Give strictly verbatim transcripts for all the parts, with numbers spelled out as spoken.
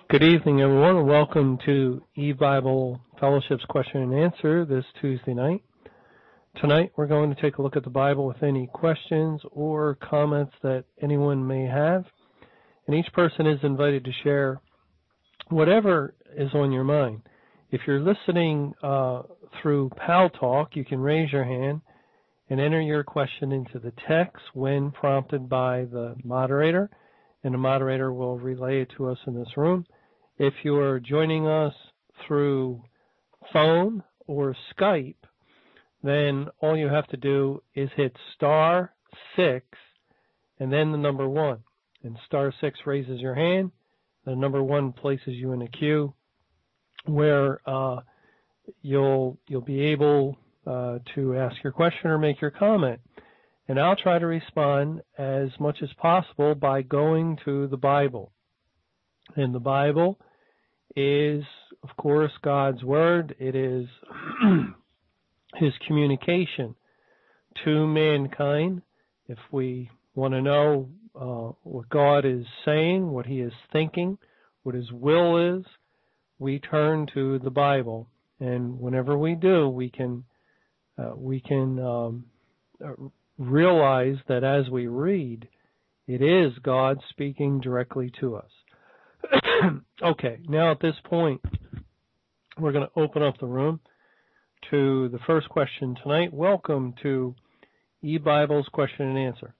Good evening, everyone, and welcome to E-Bible Fellowship's Question and Answer this Tuesday night. Tonight, we're going to take a look at the Bible with any questions or comments that anyone may have. And each person is invited to share whatever is on your mind. If you're listening uh, through Pal Talk, you can raise your hand and enter your question into the text when prompted by the moderator, and the moderator will relay it to us in this room. If you're joining us through phone or Skype, then all you have to do is hit star six and then the number one. And star six raises your hand. The number one places you in a queue where uh, you'll you'll be able uh, to ask your question or make your comment. And I'll try to respond as much as possible by going to the Bible. And the Bible is, of course, God's Word. It is His communication to mankind. If we want to know uh, what God is saying, what He is thinking, what His will is, we turn to the Bible. And whenever we do, we can uh, we can um, realize that as we read, it is God speaking directly to us. Okay, now at this point, we're going to open up the room to the first question tonight. Welcome to E-Bible's Question and Answer.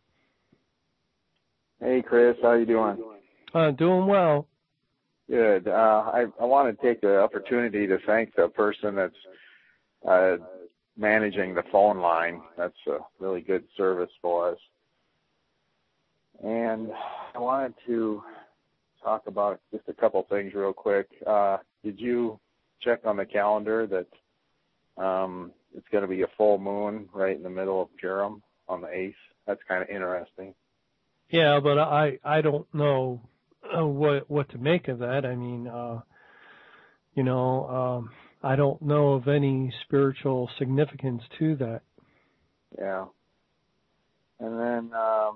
Hey, Chris, how you doing? Uh, doing well. Good. Uh, I, I want to take the opportunity to thank the person that's uh, managing the phone line. That's a really good service for us. And I wanted to talk about just a couple things real quick. Uh, did you check on the calendar that um, it's going to be a full moon right in the middle of Purim on the eighth? That's kind of interesting. Yeah, but I I don't know uh, what what to make of that. I mean, uh, you know, um, I don't know of any spiritual significance to that. Yeah. And then, um,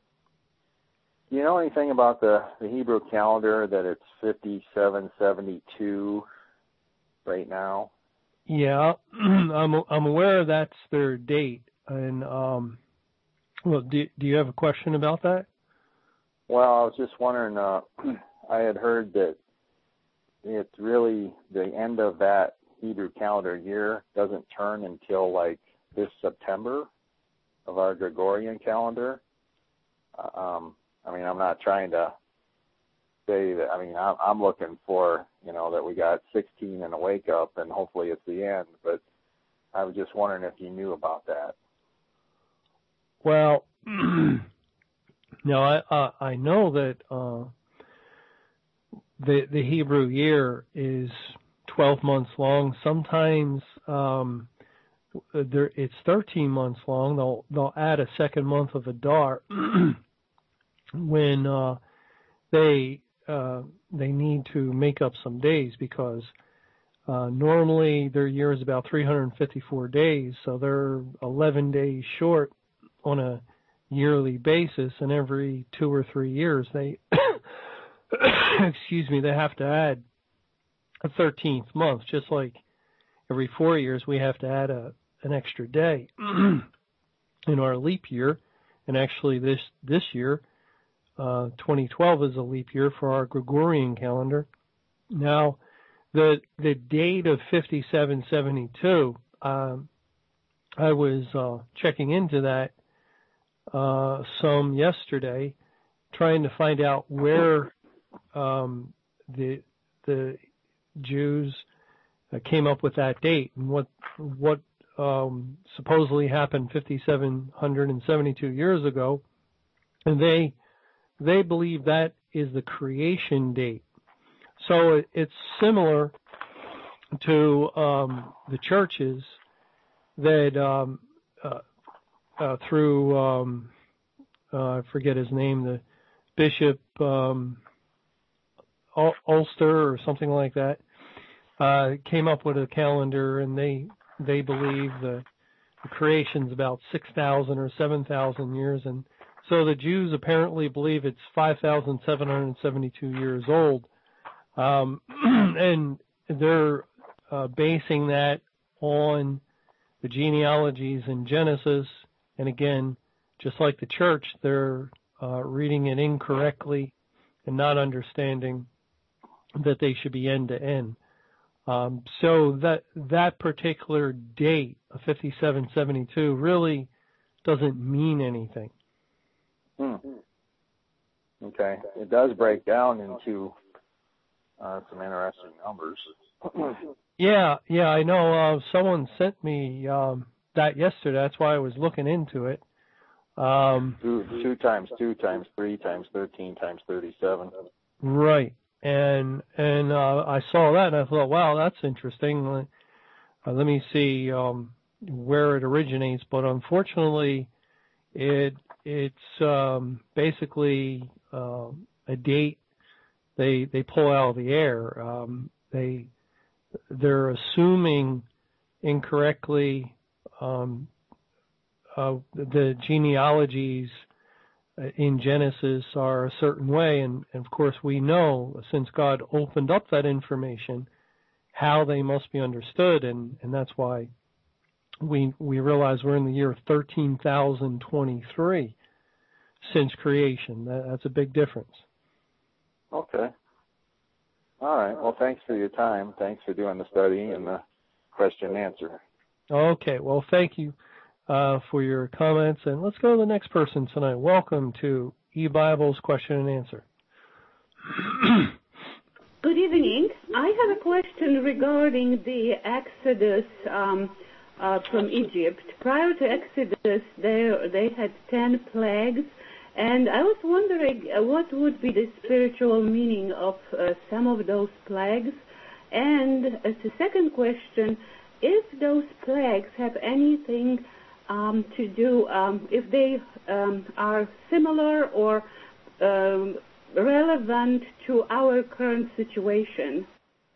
do you know anything about the, the Hebrew calendar, that it's fifty-seven seventy-two right now? Yeah, I'm I'm aware that's their date. And um, well, do do you have a question about that? Well, I was just wondering. Uh, I had heard that it's really the end of that Hebrew calendar year doesn't turn until like this September of our Gregorian calendar. Um, I mean, I'm not trying to say that. I mean, I'm looking for, you know, that we got sixteen and a wake up, and hopefully it's the end. But I was just wondering if you knew about that. Well, no, I uh, I know that uh, the the Hebrew year is twelve months long. Sometimes um, there it's thirteen months long. They'll they'll add a second month of Adar when uh, they uh, they need to make up some days, because uh, normally their year is about three hundred fifty-four days, so they're eleven days short on a yearly basis, and every two or three years they excuse me they have to add a thirteenth month, just like every four years we have to add a an extra day in our leap year. And actually this this year Uh, twenty twelve is a leap year for our Gregorian calendar. Now, the the date of fifty-seven seventy-two, um, I was uh, checking into that uh, some yesterday, trying to find out where um, the the Jews uh, came up with that date and what what um, supposedly happened fifty-seven seventy-two years ago, and they. They believe that is the creation date. So it's similar to um, the churches that um, uh, uh, through, um, uh, I forget his name, the Bishop um, Ulster or something like that, uh, came up with a calendar, and they they believe the, the creation's about six thousand or seven thousand years, and so the Jews apparently believe it's five thousand seven hundred seventy-two years old. Um, and they're uh, basing that on the genealogies in Genesis. And again, just like the church, they're uh, reading it incorrectly and not understanding that they should be end to end. Um, so that that particular date of fifty-seven seventy-two really doesn't mean anything. Hmm. Okay, it does break down into uh, some interesting numbers. yeah, yeah, I know. Uh, someone sent me um, that yesterday. That's why I was looking into it. Um, two, two times two times three times thirteen times thirty-seven. Right. And and uh, I saw that and I thought, wow, that's interesting. Uh, let me see um, where it originates. But unfortunately, it it's um, basically uh, a date they they pull out of the air. Um, they they're assuming incorrectly um, uh, the genealogies in Genesis are a certain way, and, and of course we know, since God opened up that information, how they must be understood, and, and that's why we we realize we're in the year thirteen thousand twenty-three since creation. That, that's a big difference. Okay. All right. Well, thanks for your time. Thanks for doing the study and the question and answer. Okay. Well, thank you uh, for your comments, and let's go to the next person tonight. Welcome to eBible's question and answer. Good evening. I have a question regarding the Exodus um, uh, from Egypt. Prior to Exodus, they, they had ten plagues, and I was wondering uh, what would be the spiritual meaning of uh, some of those plagues. And as a second question, if those plagues have anything um, to do, um, if they um, are similar or um, relevant to our current situation?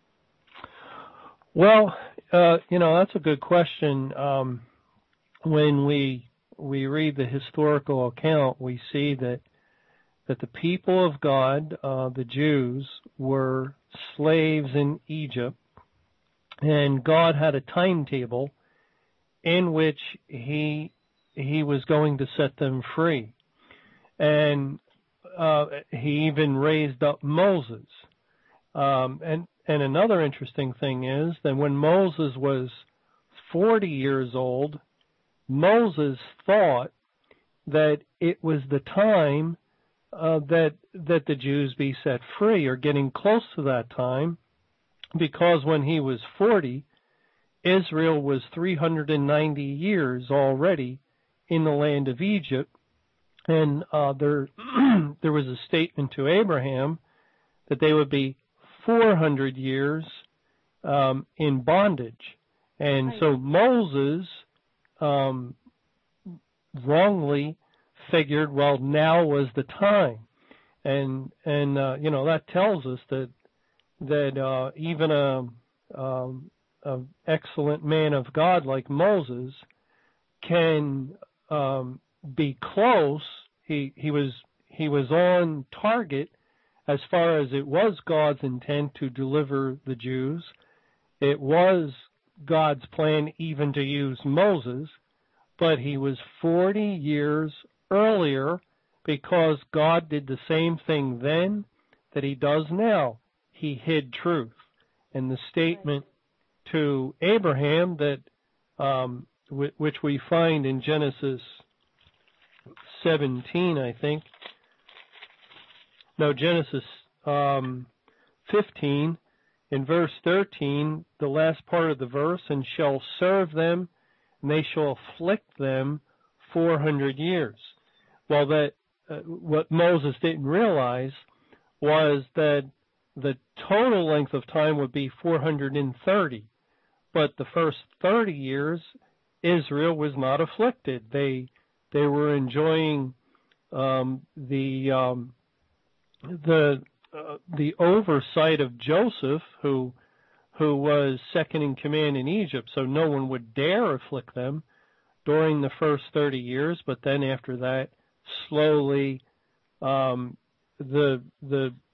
Well, uh, you know, that's a good question. Um, when we we read the historical account, we see that that the people of God, uh, the Jews, were slaves in Egypt, and God had a timetable in which he he was going to set them free, and uh, he even raised up Moses. Um, and and another interesting thing is that when Moses was forty years old, Moses thought that it was the time uh, that that the Jews be set free, or getting close to that time, because when he was forty, Israel was three hundred ninety years already in the land of Egypt, and uh, there there was a statement to Abraham that they would be four hundred years um, in bondage. And so Moses um, wrongly figured, well, now was the time. And, and uh, you know, that tells us that that uh, even a, um, a excellent man of God like Moses can um, be close. He he was he was on target as far as it was God's intent to deliver the Jews. It was God's plan even to use Moses, but he was forty years earlier, because God did the same thing then that he does now. He hid truth. And the statement to Abraham that um, w- which we find in Genesis seventeen, I think. No, Genesis um, fifteen, in verse thirteen, the last part of the verse, and shall serve them, and they shall afflict them four hundred years. Well, that uh, what Moses didn't realize was that the total length of time would be four hundred thirty, but the first thirty years, Israel was not afflicted. They they were enjoying um, the um, the uh, the oversight of Joseph, who who was second in command in Egypt, so no one would dare afflict them during the first thirty years. But then after that, slowly, um, the the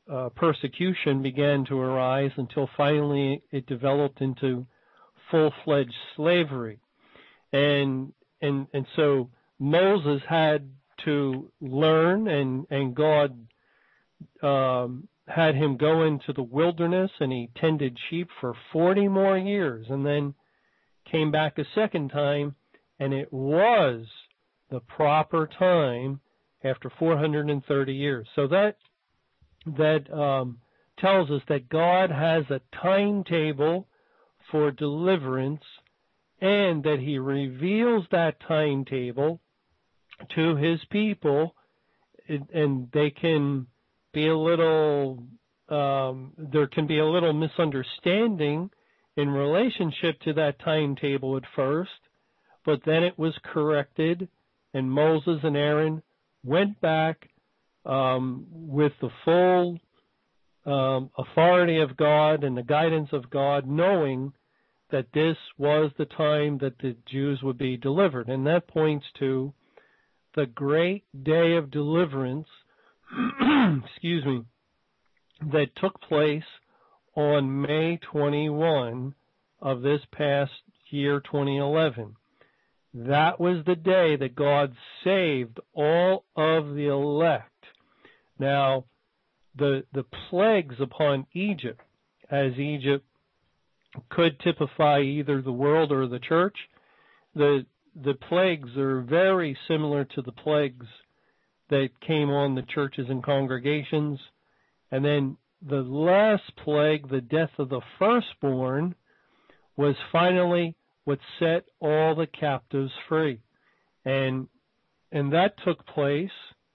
uh, persecution began to arise until finally it developed into full-fledged slavery. And and and so Moses had to learn, and, and God um, had him go into the wilderness, and he tended sheep for forty more years, and then came back a second time, and it was the proper time after four hundred thirty years. So that that um, tells us that God has a timetable for deliverance, and that he reveals that timetable to his people, and they can be a little, um, there can be a little misunderstanding in relationship to that timetable at first, but then it was corrected, and Moses and Aaron went back um, with the full um, authority of God and the guidance of God, knowing that this was the time that the Jews would be delivered. And that points to the great day of deliverance, excuse me, that took place on May twenty-first of this past year, twenty eleven. That was the day that God saved all of the elect. Now, the the plagues upon Egypt, as Egypt could typify either the world or the church, the the plagues are very similar to the plagues that came on the churches and congregations. And then the last plague, the death of the firstborn, was finally what set all the captives free. And and that took place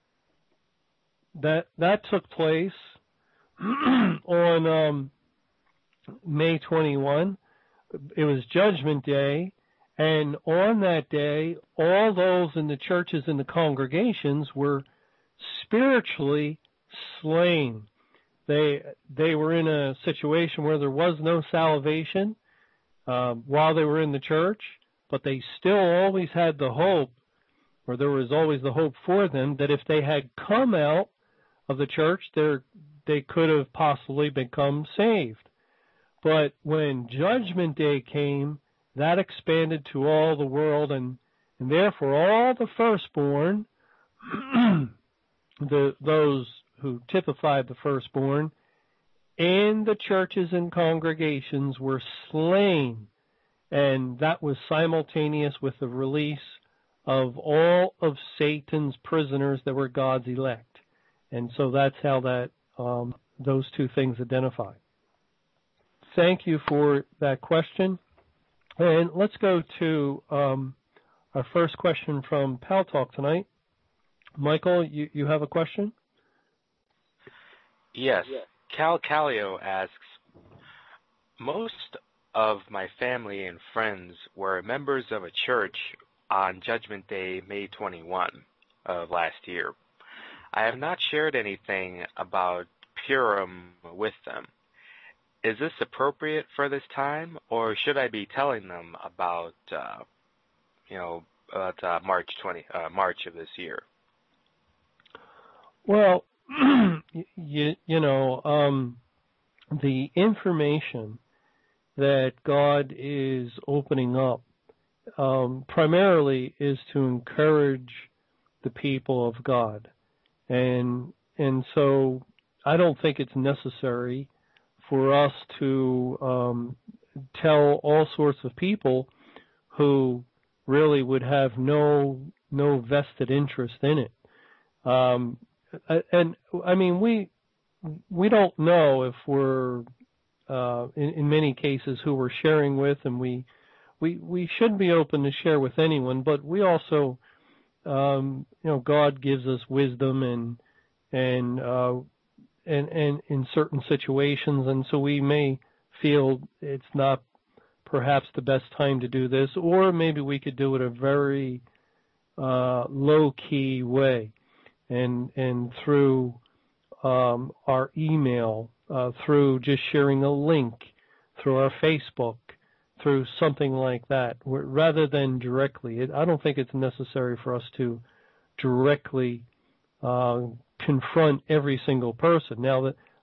that that took place on um, May twenty-first. It was Judgment Day, and on that day, all those in the churches and the congregations were spiritually slain. They they were in a situation where there was no salvation uh, while they were in the church, but they still always had the hope, or there was always the hope for them, that if they had come out of the church, they could have possibly become saved. But when Judgment Day came, that expanded to all the world, and, and therefore all the firstborn, the those who typified the firstborn, in the churches and congregations were slain, and that was simultaneous with the release of all of Satan's prisoners that were God's elect. And so that's how that um, those two things identify. Thank you for that question. And let's go to um, our first question from Pal Talk tonight. Michael, you, you have a question? Yes. Cal Calio asks, most of my family and friends were members of a church on Judgment Day, May twenty-first of last year. I have not shared anything about Purim with them. Is this appropriate for this time, or should I be telling them about, uh, you know, about uh, March twentieth, uh, March of this year? Well, you, you know, um, the information that God is opening up um, primarily is to encourage the people of God, and and so I don't think it's necessary for us to um, tell all sorts of people who really would have no no vested interest in it. Um, and I mean, we we don't know if we're uh, in, in many cases who we're sharing with, and we we we should be open to share with anyone. But we also, um, you know, God gives us wisdom and and uh, And, and in certain situations, and so we may feel it's not perhaps the best time to do this, or maybe we could do it a very uh, low-key way, and and through um, our email, uh, through just sharing a link, through our Facebook, through something like that, rather than directly. It, I don't think it's necessary for us to directly uh, confront every single person. Now, that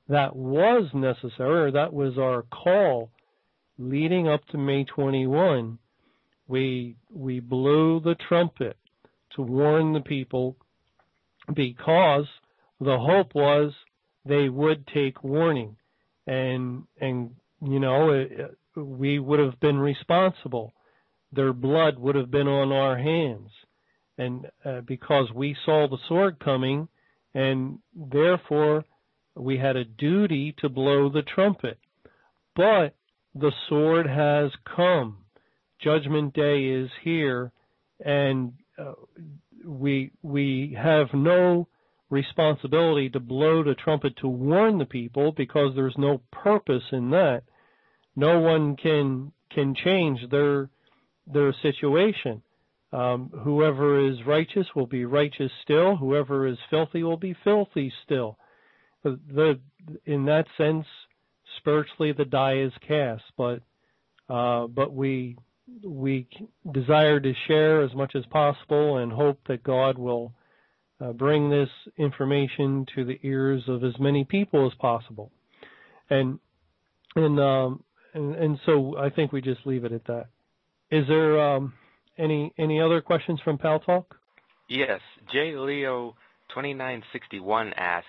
that was necessary, or that was our call leading up to May twenty-first. We, we blew the trumpet to warn the people because the hope was they would take warning, and, and, you know, it, we would have been responsible. Their blood would have been on our hands, and uh, because we saw the sword coming, and therefore we had a duty to blow the trumpet. But the sword has come. Judgment Day is here, and uh, we we have no responsibility to blow the trumpet to warn the people, because there's no purpose in that. No one can can change their their situation. Um, whoever is righteous will be righteous still. Whoever is filthy will be filthy still. The, in that sense, spiritually, the die is cast. But uh, but we we desire to share as much as possible, and hope that God will uh, bring this information to the ears of as many people as possible. And and um, and, and so I think we just leave it at that. Is there um, any any other questions from Pal Talk? Yes, J Leo twenty-nine sixty-one asks,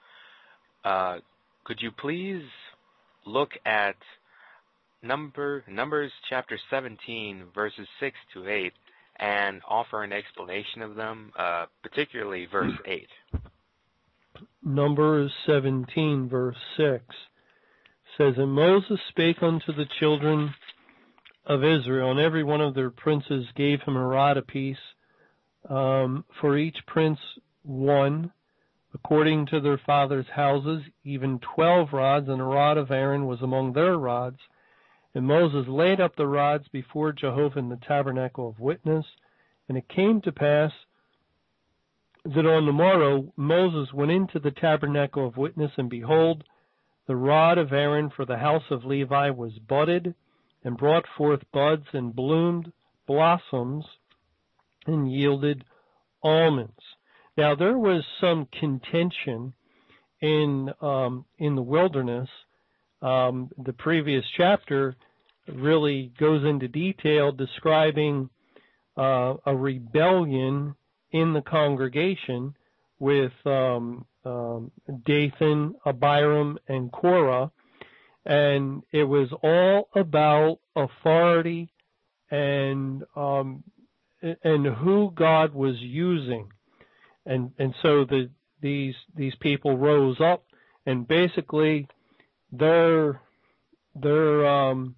uh, could you please look at number Numbers chapter seventeen, verses six to eight, and offer an explanation of them, uh, particularly verse eight? Numbers seventeen, verse six says, And Moses spake unto the children of Israel, and every one of their princes gave him a rod apiece, um, for each prince one, according to their fathers' houses, even twelve rods, and a rod of Aaron was among their rods. And Moses laid up the rods before Jehovah in the tabernacle of witness. And it came to pass that on the morrow Moses went into the tabernacle of witness, and behold, the rod of Aaron for the house of Levi was budded, and brought forth buds, and bloomed blossoms, and yielded almonds. Now there was some contention in um, in the wilderness. Um, the previous chapter really goes into detail describing uh, a rebellion in the congregation with um, um, Dathan, Abiram, and Korah. And it was all about authority and um, and who God was using, and and so the these these people rose up, and basically their their um,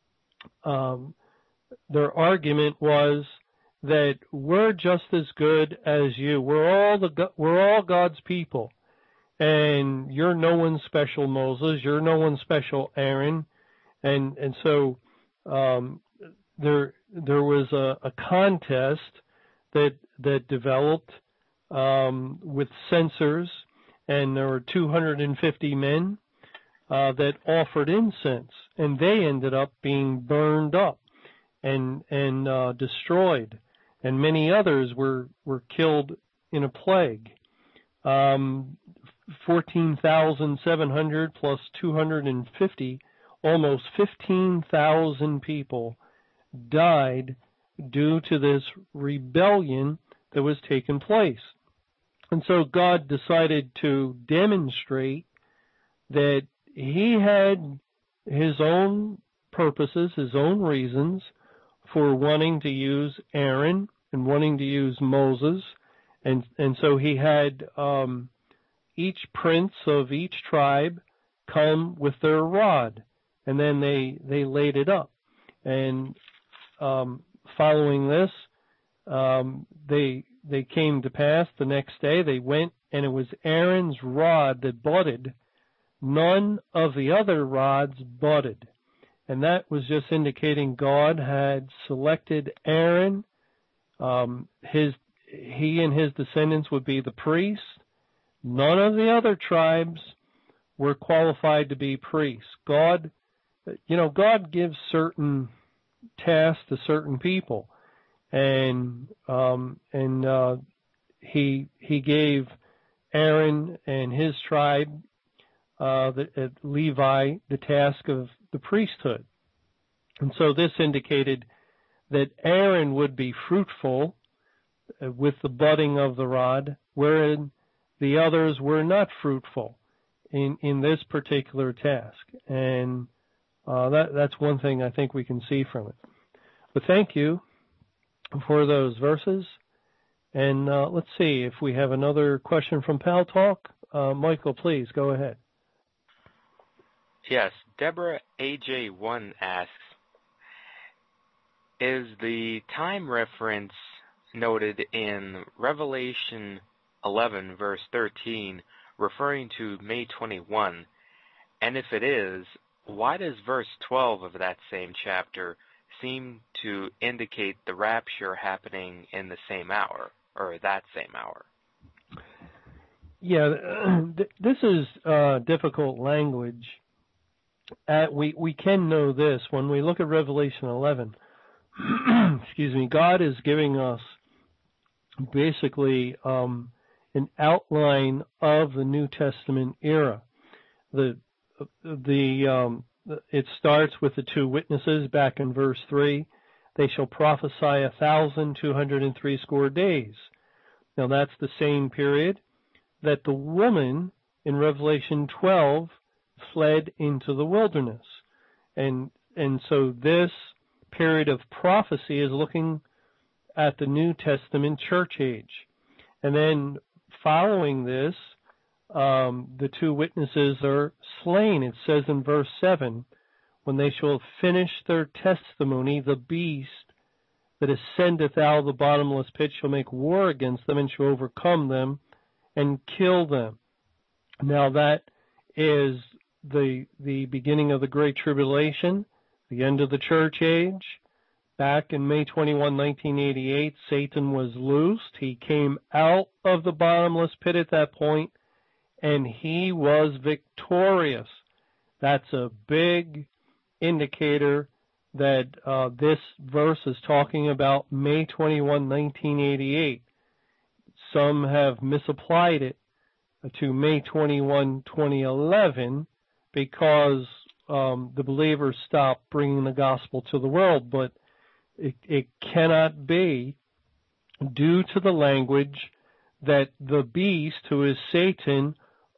um, their argument was that we're just as good as you. We're all the we're all God's people. And you're no one special, Moses. You're no one special, Aaron. And and so um, there there was a, a contest that that developed um, with censers, and there were two hundred fifty men uh, that offered incense, and they ended up being burned up and and uh, destroyed, and many others were were killed in a plague. Um, fourteen thousand seven hundred plus two hundred fifty, almost fifteen thousand people died due to this rebellion that was taking place. And so God decided to demonstrate that he had his own purposes, his own reasons for wanting to use Aaron and wanting to use Moses. And, and so he had um, each prince of each tribe come with their rod, and then they, they laid it up. And um, following this, um, they they came to pass the next day. They went, and it was Aaron's rod that budded. None of the other rods budded. And that was just indicating God had selected Aaron. Um, his he and his descendants would be the priests. None of the other tribes were qualified to be priests. God, you know, God gives certain tasks to certain people, and um, and uh, he he gave Aaron and his tribe uh, the, uh, Levi the task of the priesthood. And so this indicated that Aaron would be fruitful uh, with the budding of the rod, wherein the others were not fruitful in, in this particular task. And uh, that, that's one thing I think we can see from it. But thank you for those verses. And uh, let's see if we have another question from Pal Talk. Uh, Michael, please go ahead. Yes, Deborah A J one asks, is the time reference noted in Revelation eleven, verse thirteen, referring to May twenty-first? And if it is, why does verse twelve of that same chapter seem to indicate the rapture happening in the same hour, or that same hour? Yeah, this is uh, difficult language. Uh, we, we can know this. When we look at Revelation eleven, excuse me, God is giving us basically um, an outline of the New Testament era. The the um, it starts with the two witnesses back in verse three. They shall prophesy a thousand two hundred and three score days. Now that's the same period that the woman in Revelation twelve fled into the wilderness. And and so this period of prophecy is looking at the New Testament church age. And then following this, um, the two witnesses are slain. It says in verse seven, when they shall have finished their testimony, the beast that ascendeth out of the bottomless pit shall make war against them and shall overcome them and kill them. Now that is the the beginning of the Great Tribulation, the end of the church age. Back in May twenty-first, nineteen eighty-eight, Satan was loosed. He came out of the bottomless pit at that point, and he was victorious. That's a big indicator that uh, this verse is talking about May twenty-first, nineteen eighty-eight. Some have misapplied it to May twenty-first, twenty eleven, because um, the believers stopped bringing the gospel to the world, but it, it cannot be, due to the language that the beast, who is Satan,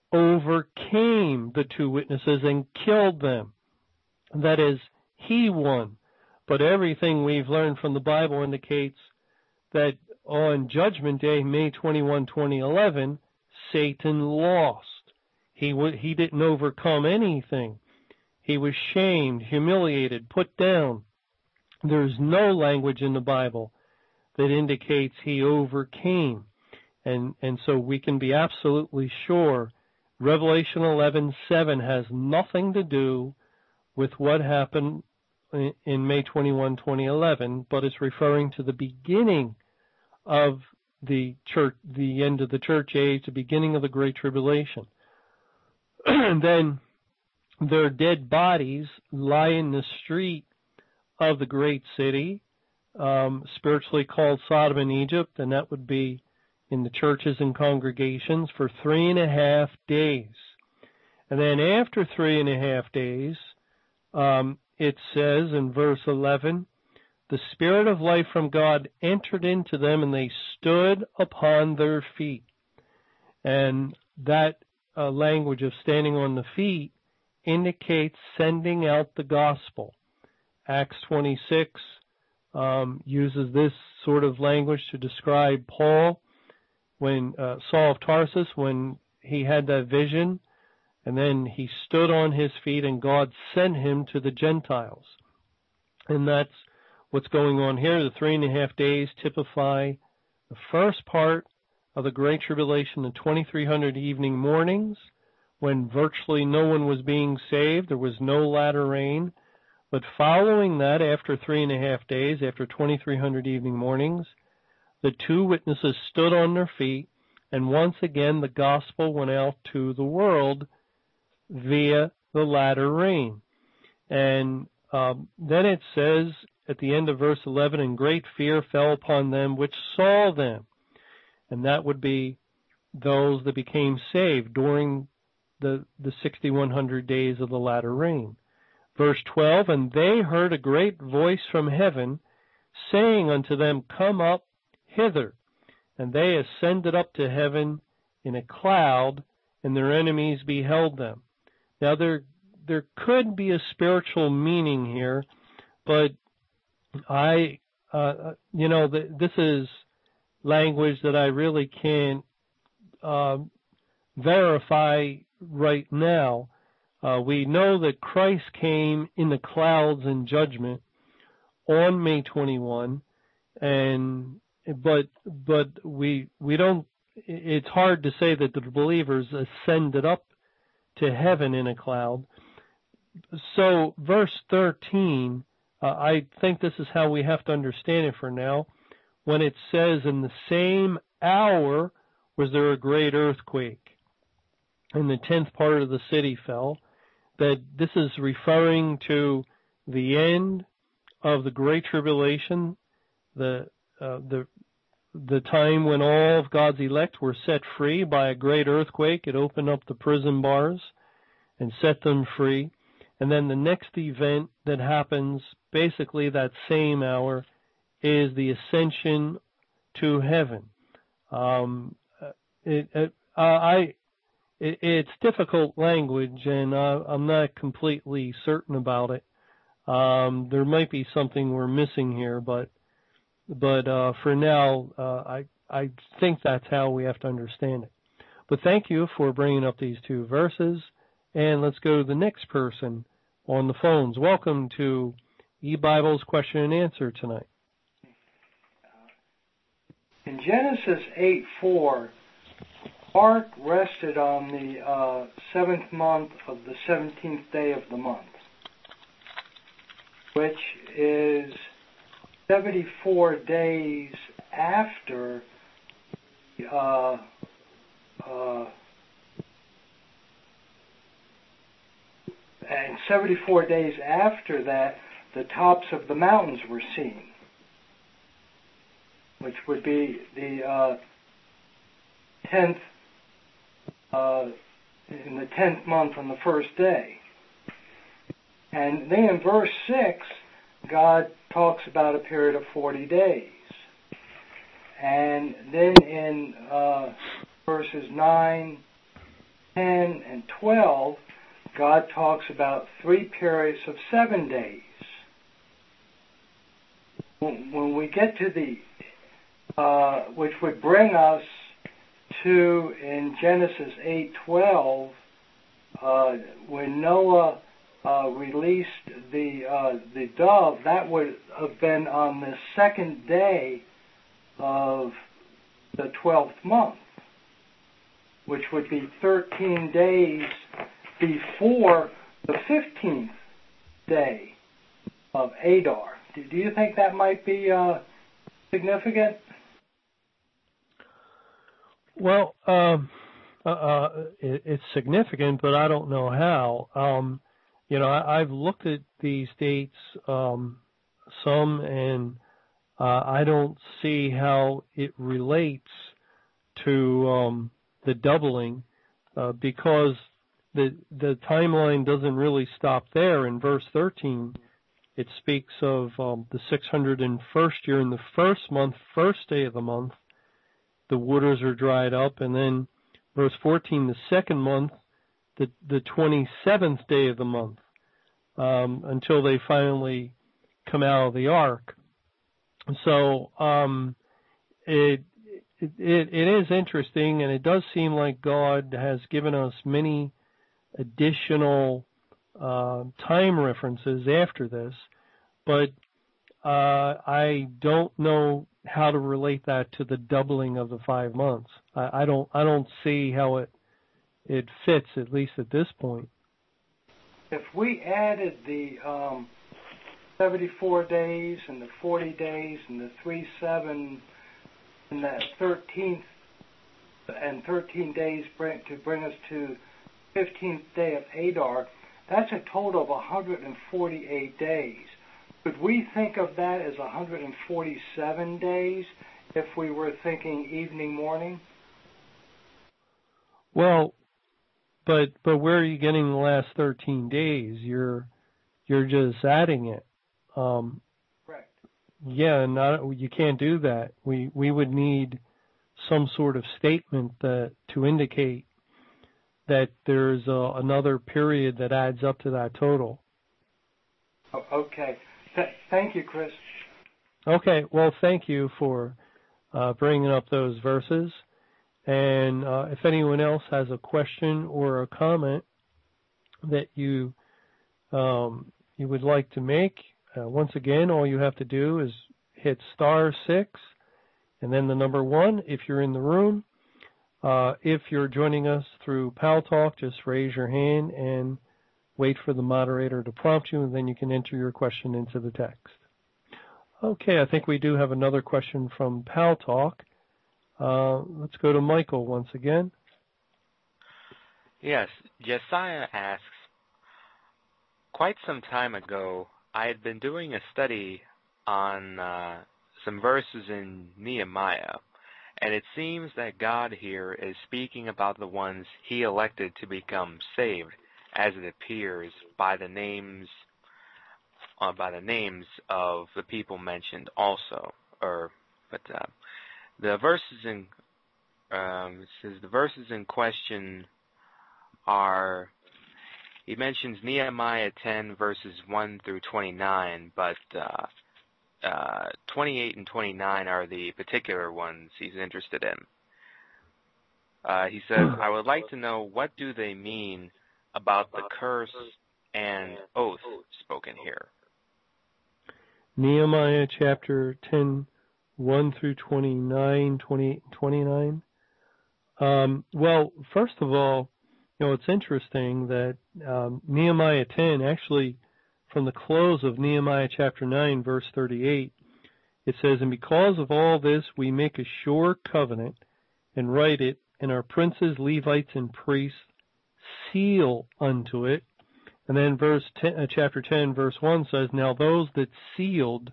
overcame the two witnesses and killed them. That is, he won. But everything we've learned from the Bible indicates that on Judgment Day, May twenty-first, twenty eleven, Satan lost. He w- he didn't overcome anything. He was shamed, humiliated, put down. There's no language in the Bible that indicates he overcame. And and so we can be absolutely sure Revelation eleven seven has nothing to do with what happened in, in May twenty-first, twenty eleven, but it's referring to the beginning of the church, the end of the church age, the beginning of the Great Tribulation. And then their dead bodies lie in the street of the great city, um, spiritually called Sodom and Egypt, and that would be in the churches and congregations for three and a half days. And then after three and a half days, um, it says in verse eleven, the Spirit of life from God entered into them, and they stood upon their feet. And that uh, language of standing on the feet indicates sending out the gospel. Acts twenty-six um, uses this sort of language to describe Paul, when uh, Saul of Tarsus, when he had that vision, and then he stood on his feet, and God sent him to the Gentiles. And that's what's going on here. The three and a half days typify the first part of the Great Tribulation, the twenty-three hundred evening mornings, when virtually no one was being saved. There was no latter rain. But following that, after three and a half days, after twenty-three hundred evening mornings, the two witnesses stood on their feet, and once again the gospel went out to the world via the latter rain. And um, then it says at the end of verse eleven, and great fear fell upon them which saw them. And that would be those that became saved during the, the sixty-one hundred days of the latter rain. Verse twelve, and they heard a great voice from heaven, saying unto them, Come up hither. And they ascended up to heaven in a cloud, and their enemies beheld them. Now there there could be a spiritual meaning here, but I, uh, you know, th- this is language that I really can't uh, verify right now. Uh, we know that Christ came in the clouds in judgment on May twenty-first, and but but we we don't. It's hard to say that the believers ascended up to heaven in a cloud. So verse thirteen, uh, I think this is how we have to understand it for now. When it says, in the same hour was there a great earthquake, and the tenth part of the city fell, that this is referring to the end of the Great Tribulation, the uh, the the time when all of God's elect were set free by a great earthquake. It opened up the prison bars and set them free. And then the next event that happens, basically that same hour, is the ascension to heaven. Um, it, it, uh, I, it, it's difficult language, and uh, I'm not completely certain about it. Um, there might be something we're missing here, but but uh, for now, uh, I I think that's how we have to understand it. But thank you for bringing up these two verses, and let's go to the next person on the phones. Welcome to eBible's question and answer tonight. In Genesis eight four, Ark rested on the uh, seventh month of the seventeenth day of the month, which is seventy-four days after uh, uh, and seventy-four days after that, the tops of the mountains were seen, which would be the uh, tenth uh, in the tenth month on the first day. And then in verse six, God talks about a period of forty days. And then in uh, verses nine, ten, and twelve, God talks about three periods of seven days. When we get to the, uh, which would bring us to, in Genesis eight twelve, uh, when Noah Uh, released the uh, the dove, that would have been on the second day of the twelfth month, which would be thirteen days before the fifteenth day of Adar. Do, do you think that might be uh, significant? Well, um, uh, uh, it, it's significant, but I don't know how. Um, You know, I, I've looked at these dates, um, some, and uh, I don't see how it relates to um, the doubling uh, because the the timeline doesn't really stop there. In verse thirteen, it speaks of um, the six hundred first year in the first month, first day of the month, the waters are dried up, and then verse fourteen, the second month, the the twenty-seventh day of the month, um, until they finally come out of the ark. So um, it, it it is interesting, and it does seem like God has given us many additional uh, time references after this, but uh, I don't know how to relate that to the doubling of the five months. I, I don't I don't see how it it fits, at least at this point. If we added the um, seventy-four days and the forty days and the three seven and that thirteenth and thirteen days bring, to bring us to fifteenth day of Adar, that's a total of one hundred forty-eight days. Could we think of that as one hundred forty-seven days if we were thinking evening, morning? Well, but but where are you getting the last thirteen days? You're you're just adding it. Um, Correct. Yeah, not you can't do that. We we would need some sort of statement that to indicate that there's a, another period that adds up to that total. Oh, okay. Th- thank you, Chris. Okay. Well, thank you for uh, bringing up those verses. And uh, if anyone else has a question or a comment that you um, you would like to make, uh, once again, all you have to do is hit star six and then the number one if you're in the room. Uh, if you're joining us through Pal Talk, just raise your hand and wait for the moderator to prompt you, and then you can enter your question into the text. Okay, I think we do have another question from Pal Talk. Uh, let's go to Michael once again. Yes, Josiah asks, quite some time ago, I had been doing a study on uh, some verses in Nehemiah, and it seems that God here is speaking about the ones he elected to become saved, as it appears by the names uh, by the names of the people mentioned also. Or, but uh, the verses in um, it says the verses in question are. He mentions Nehemiah ten verses one through twenty-nine, but uh, uh, twenty-eight and twenty-nine are the particular ones he's interested in. Uh, he says, I would like to know, what do they mean about the curse and oath spoken here? Nehemiah chapter ten, one through twenty-nine, twenty-eight, and twenty-nine. Um, well, first of all, you know, it's interesting that um, Nehemiah ten, actually, from the close of Nehemiah chapter nine, verse thirty-eight, it says, and because of all this, we make a sure covenant and write it, and our princes, Levites, and priests seal unto it. And then verse ten, uh, chapter ten, verse one says, now those that sealed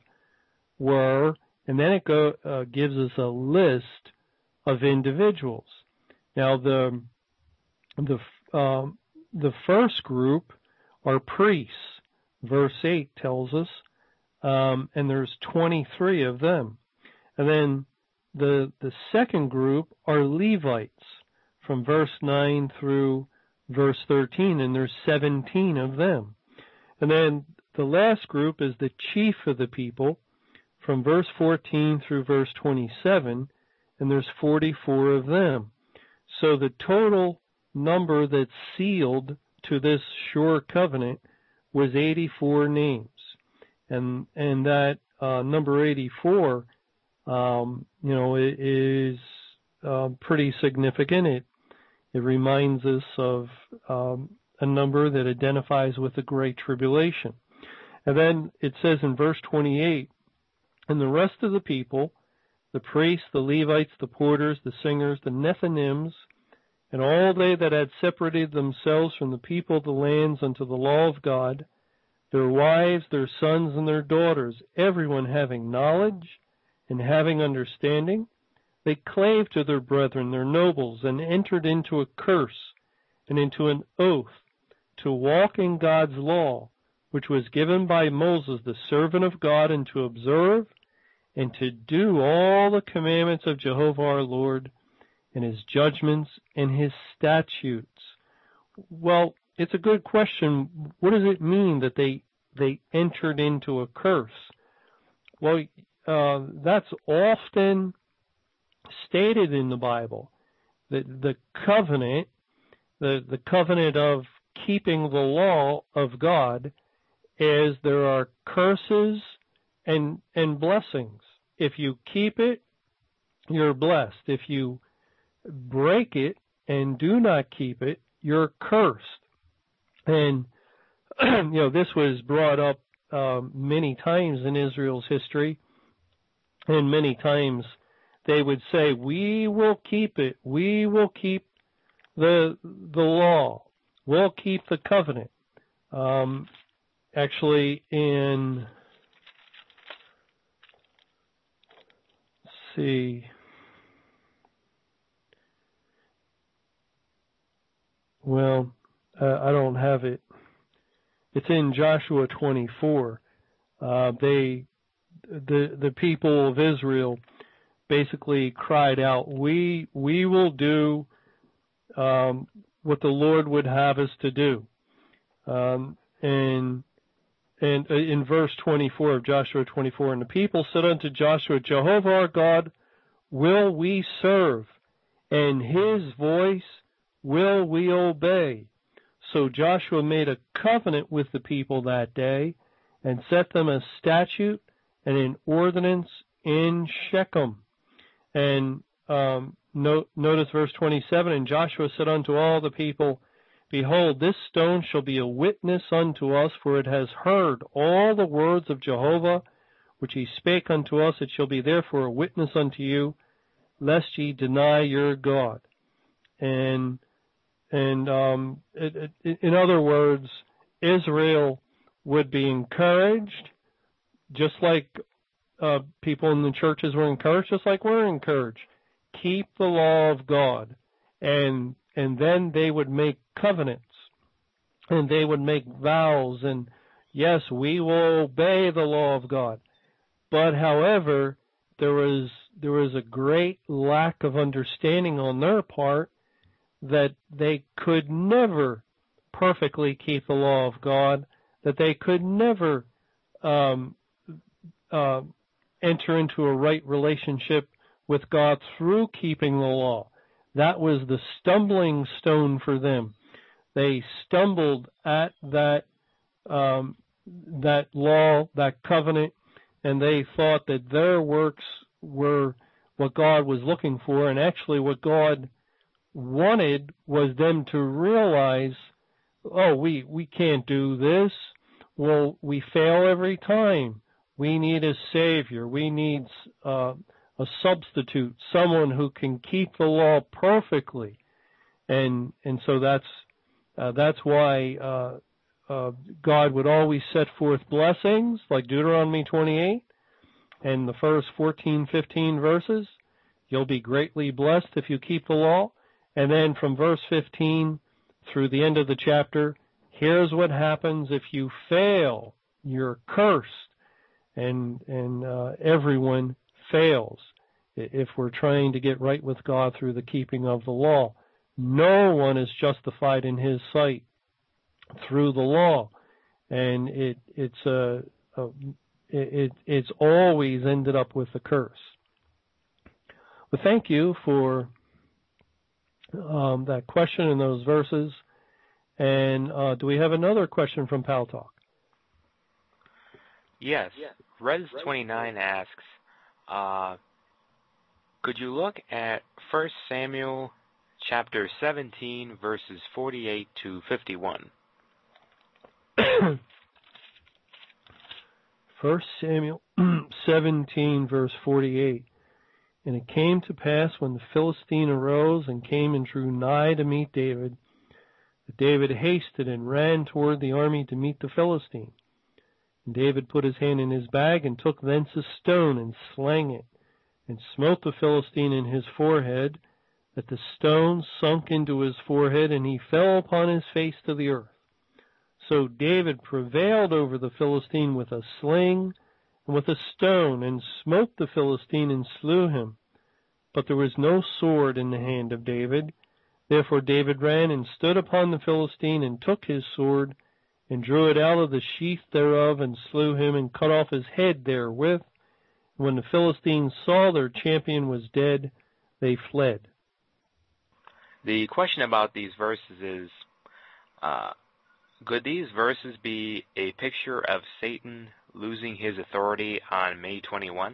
were, and then it go, uh, gives us a list of individuals. Now the the um, the first group are priests. Verse eight tells us, um, and there's twenty-three of them. And then the the second group are Levites from verse nine through verse thirteen, and there's seventeen of them. And then the last group is the chief of the people from verse fourteen through verse twenty-seven, and there's forty-four of them. So the total number that's sealed to this sure covenant was eighty-four names. And and that uh, number eighty-four, um, you know, is uh, pretty significant. It It reminds us of um, a number that identifies with the Great Tribulation. And then it says in verse twenty-eight, and the rest of the people, the priests, the Levites, the porters, the singers, the Nethinims, and all they that had separated themselves from the people of the lands unto the law of God, their wives, their sons, and their daughters, everyone having knowledge and having understanding, they clave to their brethren, their nobles, and entered into a curse and into an oath to walk in God's law, which was given by Moses, the servant of God, and to observe and to do all the commandments of Jehovah our Lord, and his judgments and his statutes. Well, it's a good question. What does it mean that they they entered into a curse? Well, uh, that's often stated in the Bible, that the covenant, the, the covenant of keeping the law of God, is there are curses and and blessings. If you keep it, you're blessed. If you break it and do not keep it, you're cursed. And you know, this was brought up um, many times in Israel's history, and many times they would say, we will keep it. We will keep the the law. We'll keep the covenant. Um, actually, in, let's see, Well, uh, I don't have it. It's in Joshua twenty-four. Uh, they, the the people of Israel, basically cried out, "We we will do um, what the Lord would have us to do." Um, and and in verse twenty-four of Joshua twenty-four, and the people said unto Joshua, "Jehovah our God will we serve, and his voice will we obey." So Joshua made a covenant with the people that day, and set them a statute and an ordinance in Shechem. And um, no, notice verse twenty-seven, and Joshua said unto all the people, "Behold, this stone shall be a witness unto us, for it has heard all the words of Jehovah, which he spake unto us. It shall be therefore a witness unto you, lest ye deny your God." And and um, it, it, in other words, Israel would be encouraged, just like uh, people in the churches were encouraged, just like we're encouraged. Keep the law of God, and and then they would make covenants, and they would make vows, and yes, we will obey the law of God. But however, there was there was a great lack of understanding on their part that they could never perfectly keep the law of God, that they could never um, uh, enter into a right relationship with God through keeping the law. That was the stumbling stone for them. They stumbled at that um, that law, that covenant, and they thought that their works were what God was looking for, and actually what God wanted was them to realize, oh, we, we can't do this. Well, we fail every time. We need a Savior. We need uh, a substitute, someone who can keep the law perfectly. And and so that's uh, that's why uh, uh, God would always set forth blessings, like Deuteronomy twenty-eight, and the first fourteen, fifteen verses. You'll be greatly blessed if you keep the law. And then from verse fifteen through the end of the chapter, here's what happens if you fail. You're cursed. And and uh, everyone fails if we're trying to get right with God through the keeping of the law. No one is justified in his sight through the law. And it it's a, a it it's always ended up with a curse. Well, thank you for Um, that question in those verses. And uh, do we have another question from Pal Talk? Yes. Rez twenty-nine asks, uh, could you look at First Samuel chapter seventeen, verses forty-eight to fifty-one? First Samuel seventeen, verse forty-eight. And it came to pass when the Philistine arose and came and drew nigh to meet David, that David hasted and ran toward the army to meet the Philistine. And David put his hand in his bag and took thence a stone and slang it, and smote the Philistine in his forehead, that the stone sunk into his forehead, and he fell upon his face to the earth. So David prevailed over the Philistine with a sling and with a stone, and smote the Philistine and slew him. But there was no sword in the hand of David. Therefore David ran and stood upon the Philistine, and took his sword, and drew it out of the sheath thereof, and slew him, and cut off his head therewith. And when the Philistines saw their champion was dead, they fled. The question about these verses is, uh, could these verses be a picture of Satan losing his authority on May twenty-first?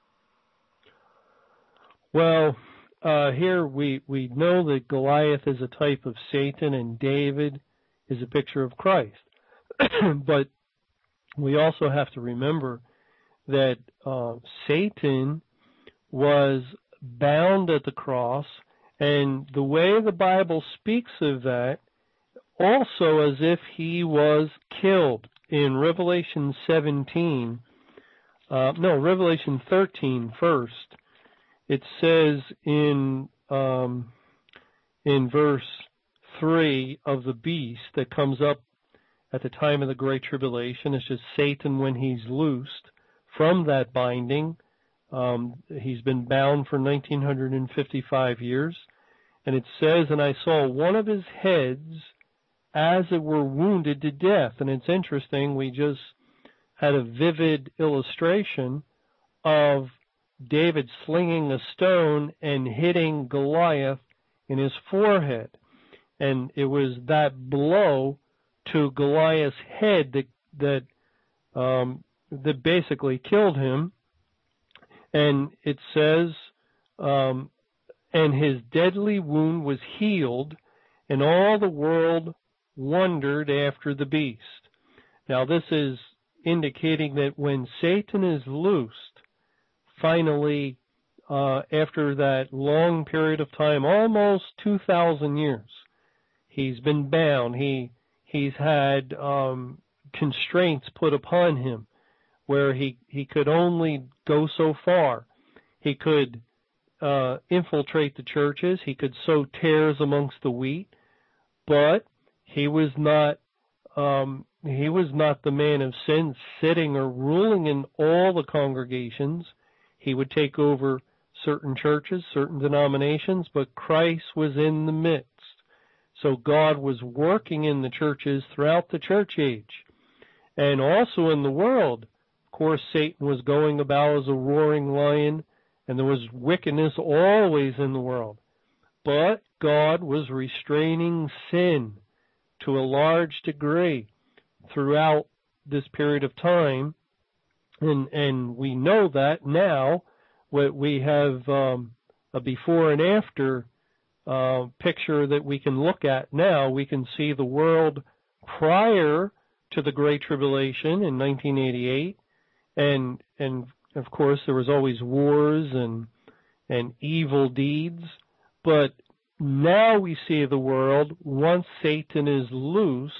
Well, uh, here we, we know that Goliath is a type of Satan and David is a picture of Christ. But we also have to remember that uh, Satan was bound at the cross, and the way the Bible speaks of that, also as if he was killed. In Revelation seventeen, uh, no, Revelation thirteen first, it says in um, in verse three of the beast that comes up at the time of the Great Tribulation. It's just Satan when he's loosed from that binding. Um, he's been bound for nineteen fifty-five years. And it says, and I saw one of his heads as it were wounded to death. And it's interesting, we just had a vivid illustration of David slinging a stone and hitting Goliath in his forehead. And it was that blow to Goliath's head that that um, that basically killed him. And it says, um, and his deadly wound was healed, and all the world wondered after the beast. Now this is indicating that when Satan is loosed, finally, uh, after that long period of time, almost two thousand years, he's been bound. He he's had um, constraints put upon him, where he he could only go so far. He could uh, infiltrate the churches. He could sow tares amongst the wheat, but he was not um, he was not the man of sin, sitting or ruling in all the congregations. He would take over certain churches, certain denominations, but Christ was in the midst. So God was working in the churches throughout the church age. And also in the world, of course, Satan was going about as a roaring lion, and there was wickedness always in the world. But God was restraining sin to a large degree throughout this period of time. And, and we know that now. We have um, a before and after uh, picture that we can look at now. We can see the world prior to the Great Tribulation in nineteen eighty-eight, and and of course there was always wars and and evil deeds. But now we see the world, once Satan is loosed,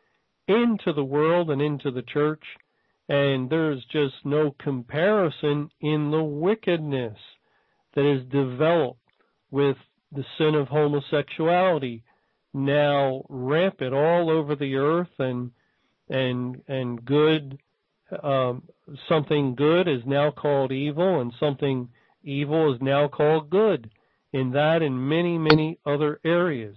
into the world and into the church. And there's just no comparison in the wickedness that is developed with the sin of homosexuality, now rampant all over the earth, and and and good, um, something good is now called evil, and something evil is now called good. In that and many many other areas,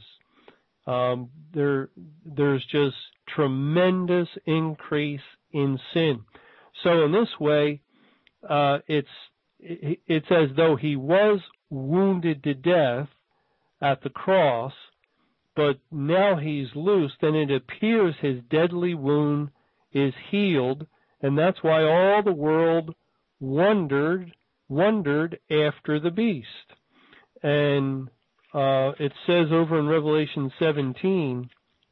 um, there there's just tremendous increase in sin. So in this way, uh, it's it's as though he was wounded to death at the cross, but now he's loosed, and it appears his deadly wound is healed, and that's why all the world wondered wondered after the beast. And uh, it says over in Revelation seventeen.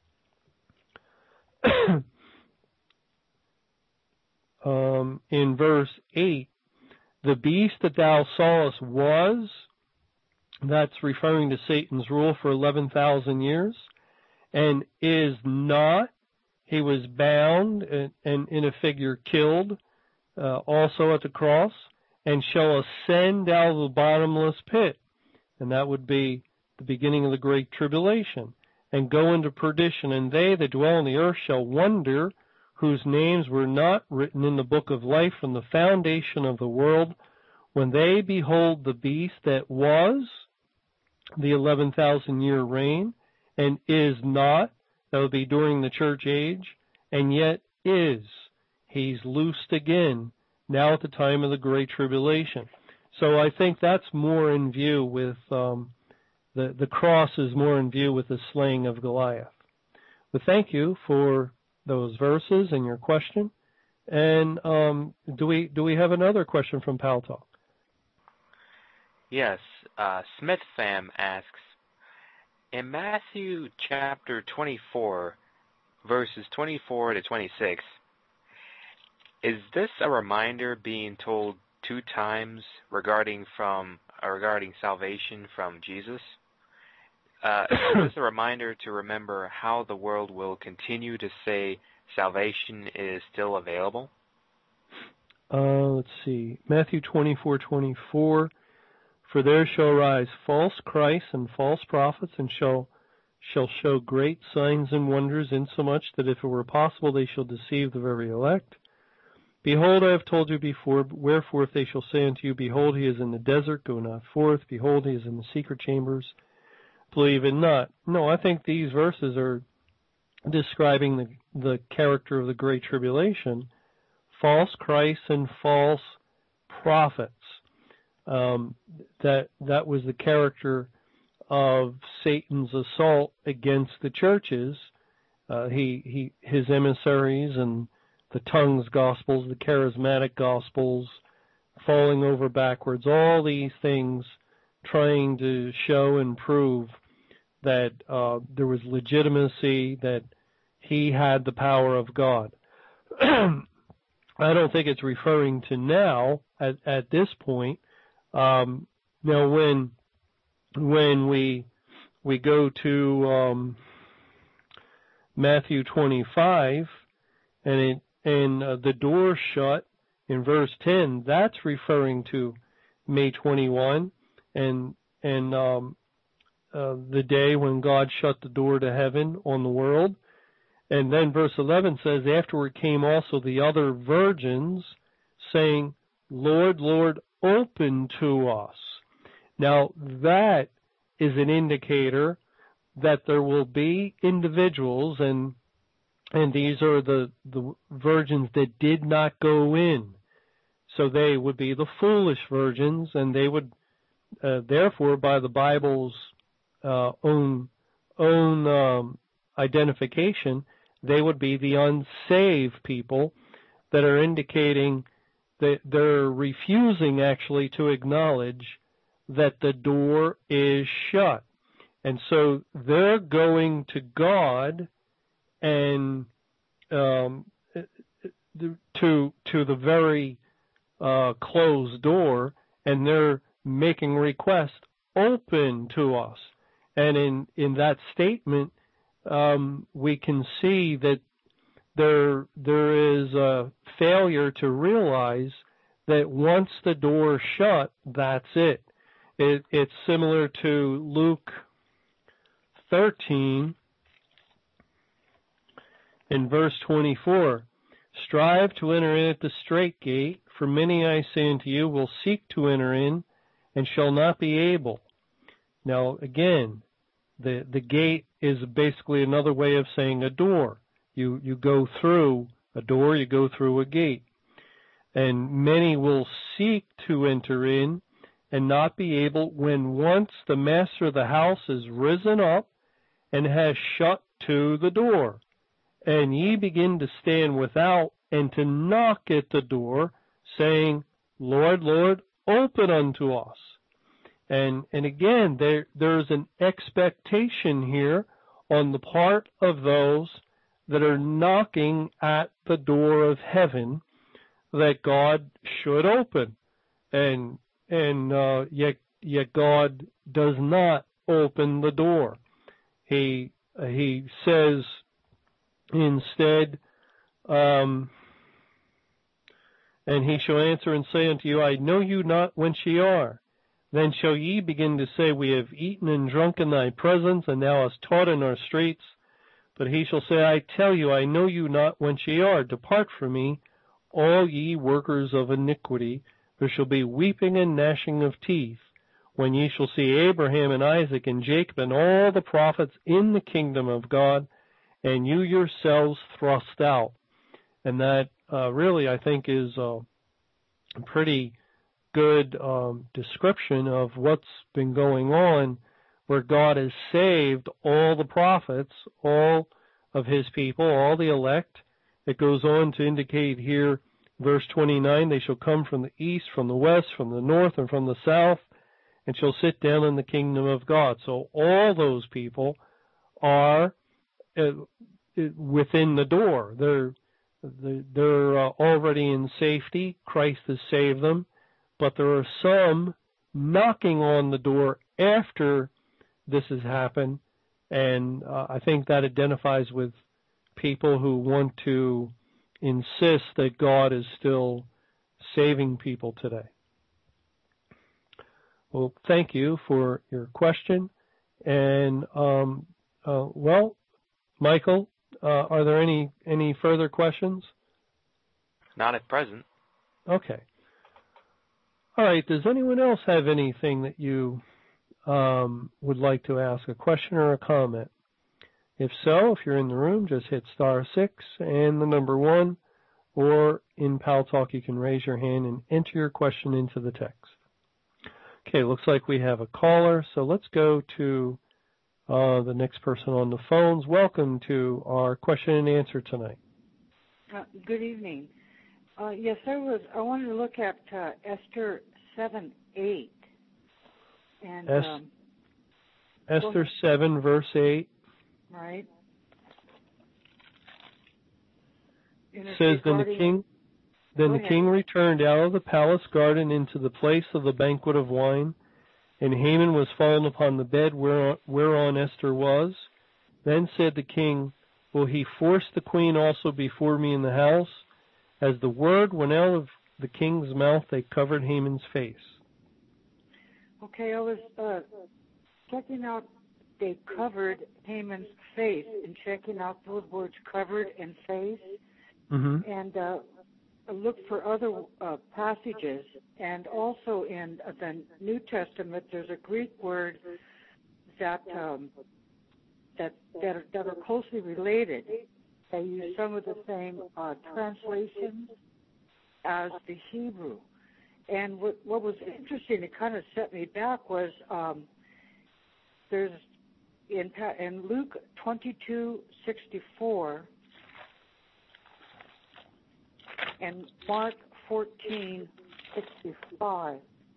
Um, in verse eight, the beast that thou sawest was, that's referring to Satan's rule for eleven thousand years, and is not, he was bound and, and in a figure killed, uh, also at the cross, and shall ascend out of the bottomless pit, and that would be the beginning of the Great Tribulation, and go into perdition, and they that dwell on the earth shall wonder, whose names were not written in the book of life from the foundation of the world, when they behold the beast that was, the eleven thousand year reign, and is not, that would be during the church age, and yet is. He's loosed again, now at the time of the Great Tribulation. So I think that's more in view with, um, the, the cross is more in view with the slaying of Goliath. But thank you for those verses and your question. And um, do we do we have another question from Pal Talk? Yes. Uh, Smith Fam asks, in Matthew chapter twenty-four, verses twenty-four to twenty-six, is this a reminder being told two times regarding from uh, regarding salvation from Jesus? Uh, is this a reminder to remember how the world will continue to say salvation is still available? Uh, let's see. Matthew twenty-four twenty-four. For there shall arise false Christs and false prophets, and shall shall show great signs and wonders, insomuch that if it were possible they shall deceive the very elect. Behold, I have told you before, wherefore if they shall say unto you, behold, he is in the desert, go not forth, behold, he is in the secret chambers, believe it not. No, I think these verses are describing the, the character of the Great Tribulation, false Christs and false prophets. Um, that that was the character of Satan's assault against the churches. Uh, he he his emissaries and the tongues gospels, the charismatic gospels, falling over backwards, all these things trying to show and prove that uh, there was legitimacy, that he had the power of God. I don't think it's referring to now at, at this point. Um, now, when when we we go to um, Matthew twenty-five and it, and uh, the door shut in verse ten, that's referring to May twenty-first and and um, uh, the day when God shut the door to heaven on the world. And then verse eleven says, afterward came also the other virgins, saying, Lord, Lord, open to us. Now, that is an indicator that there will be individuals, and and these are the, the virgins that did not go in. So they would be the foolish virgins, and they would, uh, therefore, by the Bible's uh, own, own um, identification, they would be the unsaved people that are indicating that they're refusing actually to acknowledge that the door is shut. And so they're going to God and um, to to the very uh, closed door, and they're making request, open to us. And in, in that statement, um, we can see that there there is a failure to realize that once the door shut, that's it. It it's similar to Luke thirteen in verse twenty-four. Strive to enter in at the strait gate, for many, I say unto you, will seek to enter in and shall not be able. Now, again, the the gate is basically another way of saying a door. You you go through a door, you go through a gate. And many will seek to enter in and not be able, when once the master of the house is risen up and has shut to the door. And ye begin to stand without and to knock at the door, saying, Lord, Lord, open unto us. And and again, there there's an expectation here on the part of those that are knocking at the door of heaven that God should open. And and uh, yet yet God does not open the door. He he says instead, um, and he shall answer and say unto you, I know you not whence ye are. Then shall ye begin to say, we have eaten and drunk in thy presence, and thou hast taught in our streets. But he shall say, I tell you, I know you not whence ye are. Depart from me, all ye workers of iniquity. There shall be weeping and gnashing of teeth, when ye shall see Abraham and Isaac and Jacob and all the prophets in the kingdom of God, and you yourselves thrust out. And that uh, really, I think, is uh, a pretty good um, description of what's been going on, where God has saved all the prophets, all of his people, all the elect. It goes on to indicate here, verse twenty-nine, they shall come from the east, from the west, from the north, and from the south, and shall sit down in the kingdom of God. So all those people are uh, within the door. They're they're uh, already in safety. Christ has saved them. But there are some knocking on the door after this has happened, and uh, I think that identifies with people who want to insist that God is still saving people today. Well, thank you for your question, and um, Uh, well, Michael, uh, are there any, any further questions? Not at present. Okay. All right. Does anyone else have anything that you um, would like to ask, a question or a comment? If so, if you're in the room, just hit star six and the number one, or in Pal Talk, you can raise your hand and enter your question into the text. Okay, looks like we have a caller, so let's go to uh, the next person on the phones. Welcome to our question and answer tonight. Uh, good evening. Uh, yes, I was. I wanted to look at uh, Esther seven eight. And Es- um, Esther seven, verse eight. Right. It says, then the king, then the king returned out of the palace garden into the place of the banquet of wine, and Haman was fallen upon the bed whereon, whereon Esther was. Then said the king, will he force the queen also before me in the house? As the word went out of the king's mouth, they covered Haman's face. Okay, I was uh, checking out, they covered Haman's face, and checking out those words, covered and face, Mm-hmm. and uh, I looked for other uh, passages, and also in the New Testament, there's a Greek word that um, that that are, that are closely related. They use some of the same uh, translations as the Hebrew. And what, what was interesting, it kind of set me back, was um, there's in, in Luke twenty-two sixty-four and Mark fourteen sixty-five.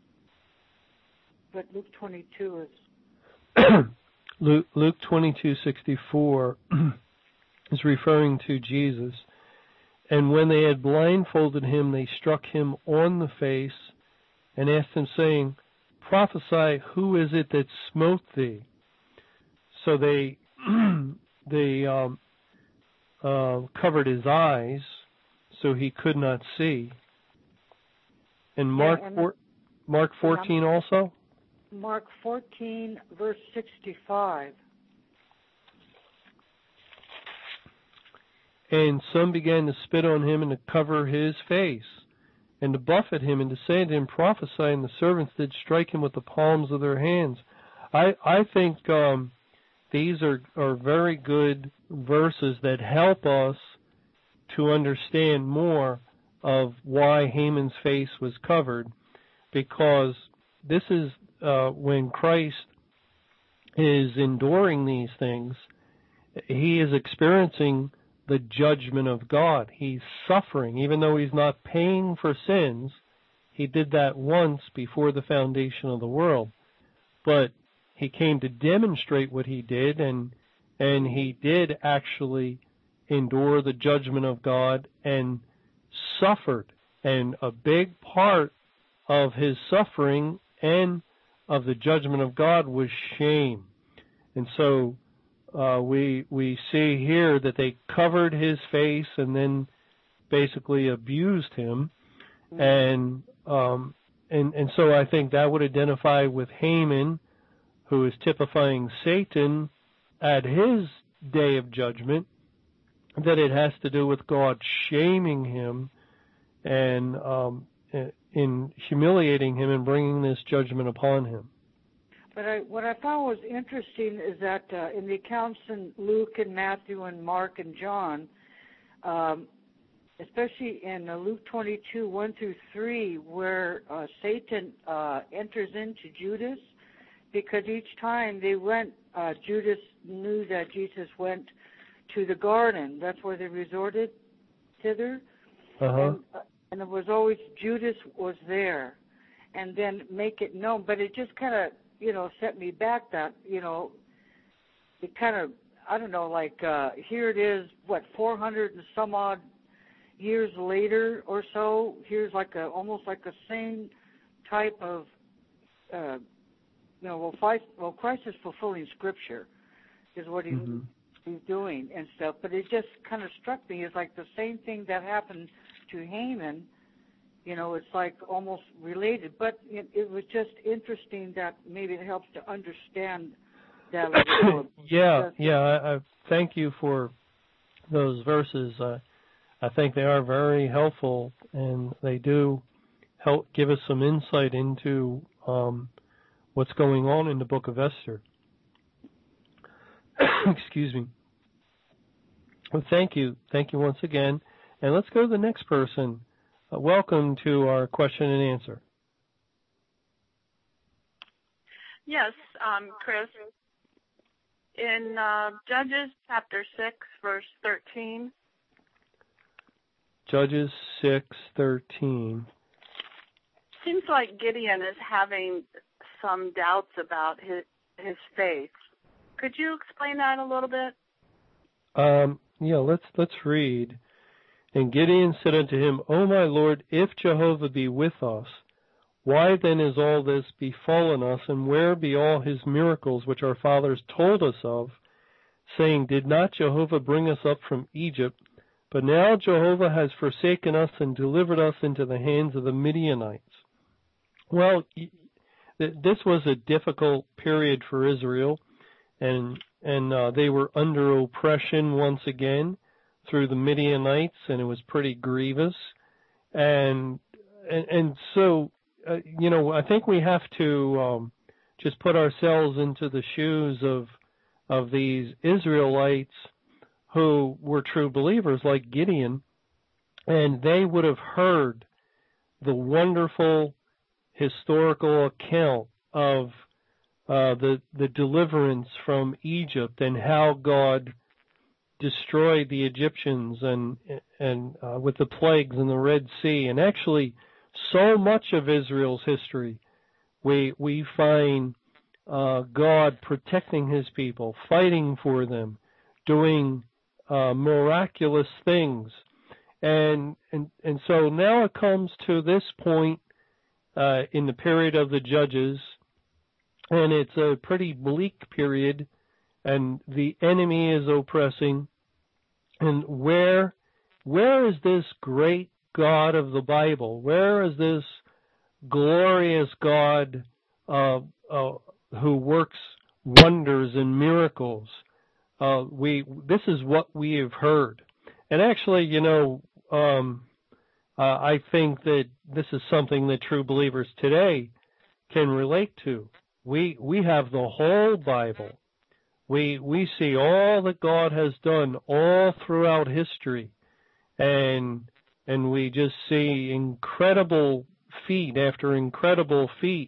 But Luke twenty-two is... Luke, Luke twenty-two sixty-four is referring to Jesus. And when they had blindfolded him, they struck him on the face and asked him, saying, prophesy, who is it that smote thee? So they they um, uh, covered his eyes so he could not see. And Mark, yeah, and four, Mark fourteen also? Mark fourteen, verse sixty-five. And some began to spit on him and to cover his face, and to buffet him, and to say to him, prophesy, and the servants did strike him with the palms of their hands. I, I think um, these are, are very good verses that help us to understand more of why Haman's face was covered, because this is uh, when Christ is enduring these things, he is experiencing the judgment of God. He's suffering, even though he's not paying for sins. He did that once before the foundation of the world. But he came to demonstrate what he did, and and he did actually endure the judgment of God and suffered. And a big part of his suffering and of the judgment of God was shame. And so Uh, we we see here that they covered his face and then basically abused him, and um, and and so I think that would identify with Haman, who is typifying Satan at his day of judgment. That it has to do with God shaming him and um, in humiliating him and bringing this judgment upon him. But I, what I found was interesting is that uh, in the accounts in Luke and Matthew and Mark and John, um, especially in uh, Luke twenty-two, one through three, where uh, Satan uh, enters into Judas, because each time they went, uh, Judas knew that Jesus went to the garden. That's where they resorted thither. Uh-huh. And, uh, and it was always Judas was there. And then make it known. But it just kind of, you know, set me back that, you know, it kind of, I don't know, like uh, here it is, what, four hundred and some odd years later or so, here's like a, almost like a same type of, uh, you know, well, Christ, well, Christ is fulfilling Scripture is what he's, mm-hmm. he's doing and stuff, but it just kind of struck me as like the same thing that happened to Haman. You know, it's like almost related, but it, it was just interesting that maybe it helps to understand that a little bit. yeah, yeah. I, I thank you for those verses. Uh, I think they are very helpful, and they do help give us some insight into um, what's going on in the book of Esther. Excuse me. Well, thank you. Thank you once again. And let's go to the next person. Uh, welcome to our question and answer. Yes, um, Chris. In uh, Judges chapter six, verse thirteen. Judges six thirteen. Seems like Gideon is having some doubts about his his faith. Could you explain that a little bit? Um, yeah, let's let's read. And Gideon said unto him, O my Lord, if Jehovah be with us, why then is all this befallen us, and where be all his miracles which our fathers told us of, saying, Did not Jehovah bring us up from Egypt? But now Jehovah has forsaken us and delivered us into the hands of the Midianites. Well, this was a difficult period for Israel, and and uh, they were under oppression once again through the Midianites, and it was pretty grievous. And and, and so, uh, you know, I think we have to um, just put ourselves into the shoes of of these Israelites who were true believers like Gideon, and they would have heard the wonderful historical account of uh, the the deliverance from Egypt and how God destroyed the Egyptians and and uh, with the plagues in the Red Sea. And actually, so much of Israel's history, we we find uh, God protecting His people, fighting for them, doing uh, miraculous things, and and and so now it comes to this point uh, in the period of the Judges, and it's a pretty bleak period, and the enemy is oppressing. And where where is this great God of the Bible? Where is this glorious God uh, uh, who works wonders and miracles? Uh, we this is what we have heard, and actually, you know, um, uh, I think that this is something that true believers today can relate to. We we have the whole Bible. We we see all that God has done all throughout history, and and we just see incredible feat after incredible feat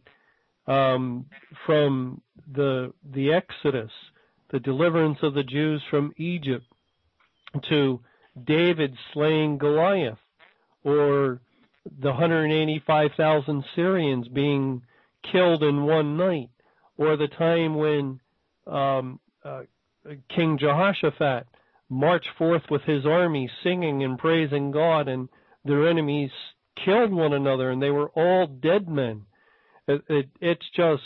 um, from the the Exodus, the deliverance of the Jews from Egypt, to David slaying Goliath, or the one hundred eighty-five thousand Syrians being killed in one night, or the time when um, uh, King Jehoshaphat marched forth with his army singing and praising God, and their enemies killed one another, and they were all dead men. It, it, it's just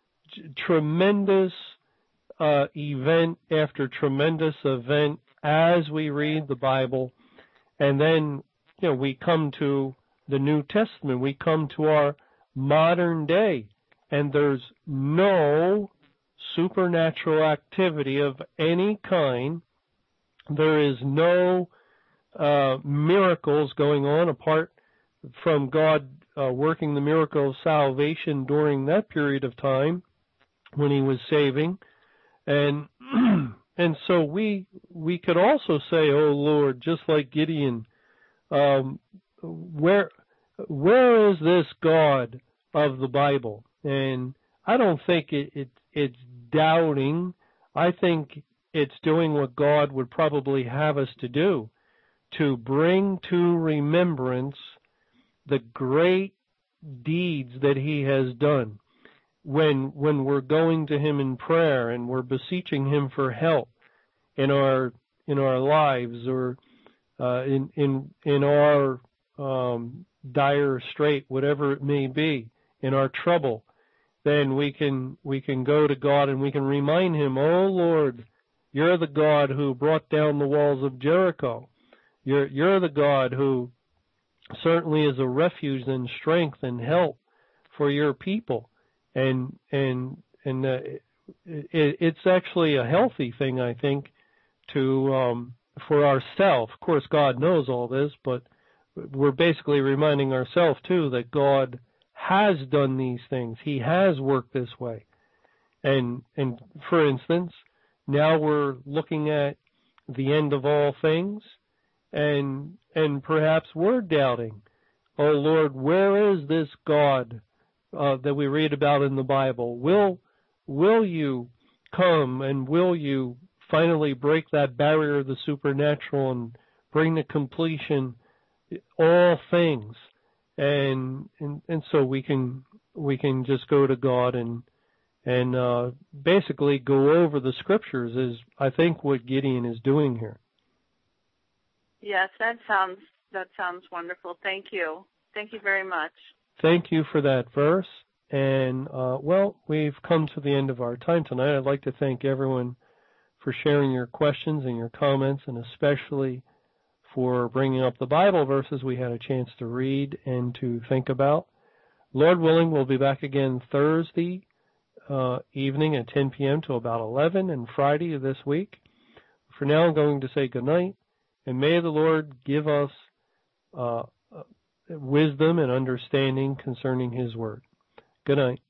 tremendous uh, event after tremendous event as we read the Bible. And then, you know, we come to the New Testament. We come to our modern day, and there's no supernatural activity of any kind. There is no uh, miracles going on apart from God uh, working the miracle of salvation during that period of time when He was saving. And and so we we could also say, oh Lord, just like Gideon, um, where where is this God of the Bible? And I don't think it, it it's doubting. I think it's doing what God would probably have us to do, to bring to remembrance the great deeds that He has done. When when we're going to Him in prayer and we're beseeching Him for help in our in our lives, or uh, in in in our um, dire strait, whatever it may be, in our trouble, then we can we can go to God and we can remind Him, oh Lord, You're the God who brought down the walls of Jericho. You're you're the God who certainly is a refuge and strength and help for Your people. And and and uh, it, it's actually a healthy thing, I think, to um, for ourselves. Of course, God knows all this, but we're basically reminding ourselves, too, that God has done these things. He has worked this way. And, and for instance, now we're looking at the end of all things, and and perhaps we're doubting, oh, Lord, where is this God uh, that we read about in the Bible? Will, will you come, and will you finally break that barrier of the supernatural and bring to completion all things? And, and and so we can we can just go to God and and uh, basically go over the scriptures, is I think what Gideon is doing here. Yes, that sounds that sounds wonderful. Thank you. Thank you very much. Thank you for that verse. And uh, well, we've come to the end of our time tonight. I'd like to thank everyone for sharing your questions and your comments, and especially for bringing up the Bible verses we had a chance to read and to think about. Lord willing, we'll be back again Thursday uh, evening at ten p.m. to about eleven, and Friday of this week. For now, I'm going to say good night, and may the Lord give us uh, wisdom and understanding concerning His Word. Good night.